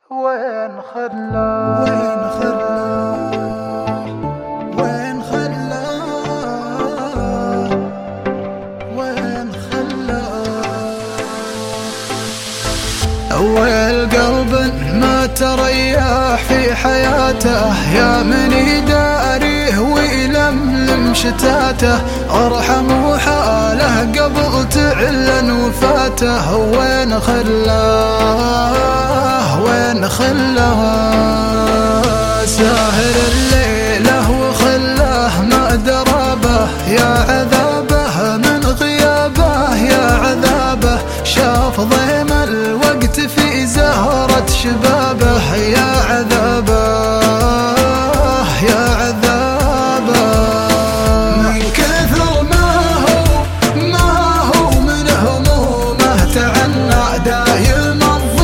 وين خلاه وين خلاه وين خلاه وين خلاه أول قلب ما تريح في حياته، يا من يداريه ويلملم شتاته، ارحم حاله قبل تعلن وفاته. وين خلاه وين خلاه ساهر الليله وخلاه ما درابه، يا عذابه من غيابه يا عذابه، شاف ضيم الوقت في زهرة شبابه، يا عذابه يا عذابه. من كثر ما هو من همومه تعنى، دايم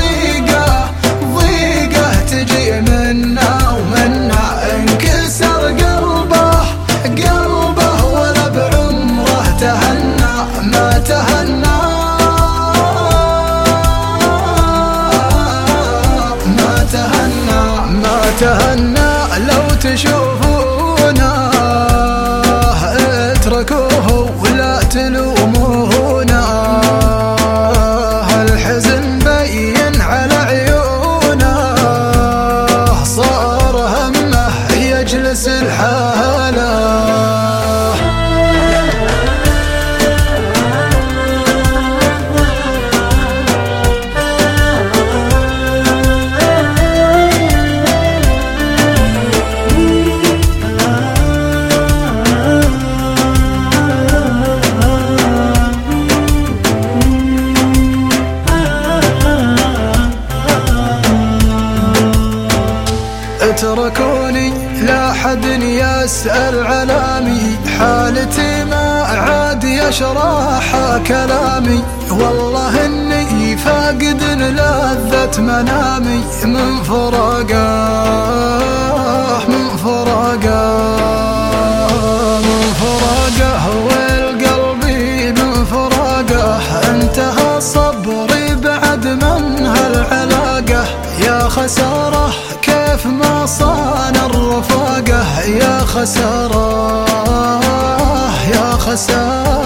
الضيقة تجي منا ومنا، انكسر قلبه ولا بعمره تهنى، ما تهنى ما تهنى. لو تشوفونه اتركوه ولا تلومونه، الحزن بين على عيونه، صار همه يجلس الحاله. اتركوني لا حد يسأل علامي، حالتي ما عاد يشرح كلامي، والله اني فاقد لذة منامي، من فراقه والقلب من فراقه، انتهى صبري بعد من هالعلاقة، يا خسارة كيف ما صان الرفاقة، يا خسارة يا خسارة.